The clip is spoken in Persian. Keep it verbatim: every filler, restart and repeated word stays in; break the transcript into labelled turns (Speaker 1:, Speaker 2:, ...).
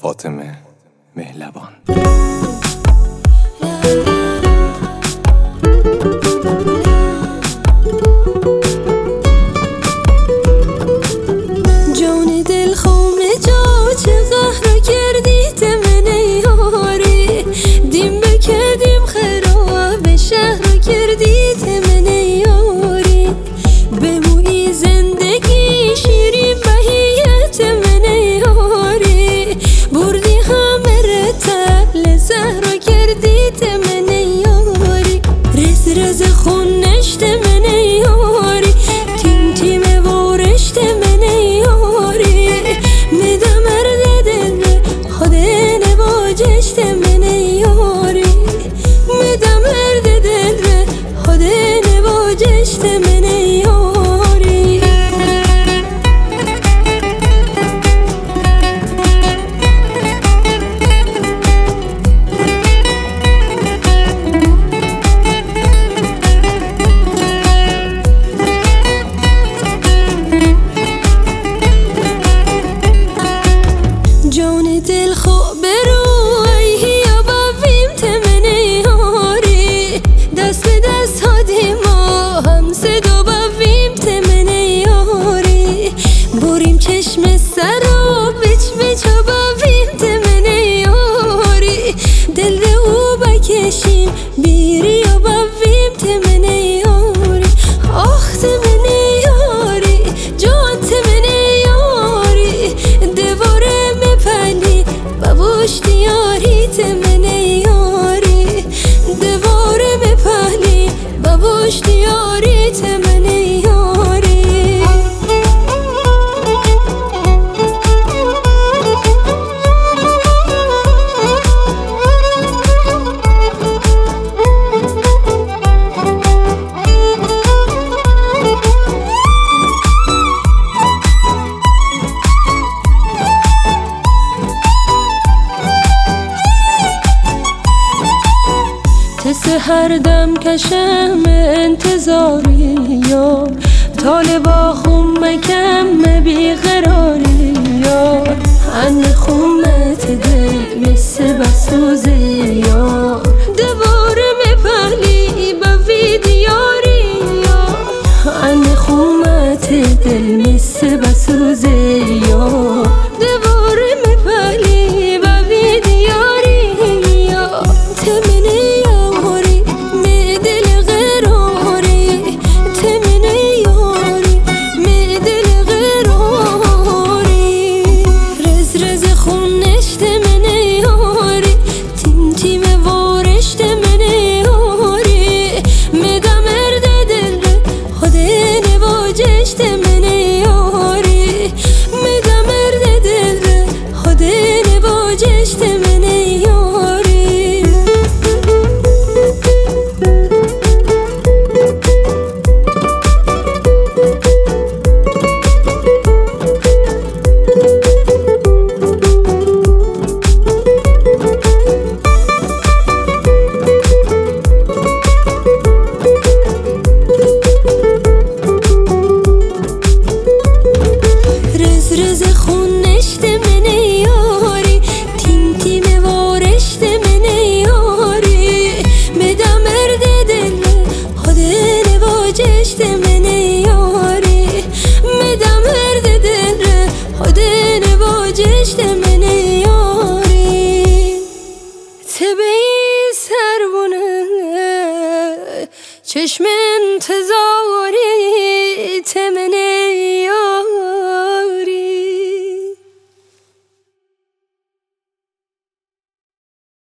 Speaker 1: فاطمه مهلبان.
Speaker 2: جان دل خام جا چه قهر کردی تمن یاری، دیم بکردیم خراب شهر کردی تمن یاری، بموی زندگی شیرین بهیت من یاری، بردی همه رتب لزهر کردی تمن یاری، رز رز خون نشت من یاری، تیم تیم وارشت من یاری، میدم مرد دل خود نواجشت من یاری، میدم مرد دل خود نواجشت من یاری. جان دل خوب برو ایهی آباویم تمن یاری، دست به دست هادی ما هم صدا باویم تمن یاری، بریم چشم سر و بچ بچ آباویم تمن یاری، دل او بکشیم بیری آباویم تمن یاری، آخ تمن یاری جان تمن یاری، دواره مپلی بابوش دیاری تمن یاری، دواره مپلی بابوش دیاری تمن یاری. تسه هر دم کشم انتظاری یار، طالبا خون مکم بیقراری یار، هن خونت دل مثل بسوز یار، دواره مپلی بوی دیاری یار، هن خونت دل مثل بسوز یار، دواره مپلی بوی دیاری یار، تمن چشم انتظار